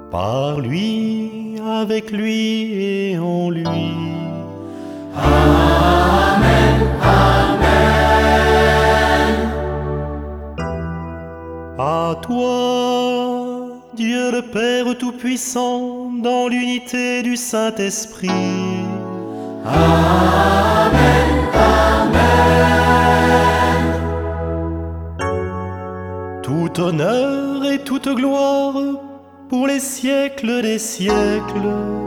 par lui, avec lui et en lui. Amen, Amen. À toi, Dieu le Père Tout-Puissant, dans l'unité du Saint-Esprit. Amen, Amen. Tout honneur et toute gloire pour les siècles des siècles.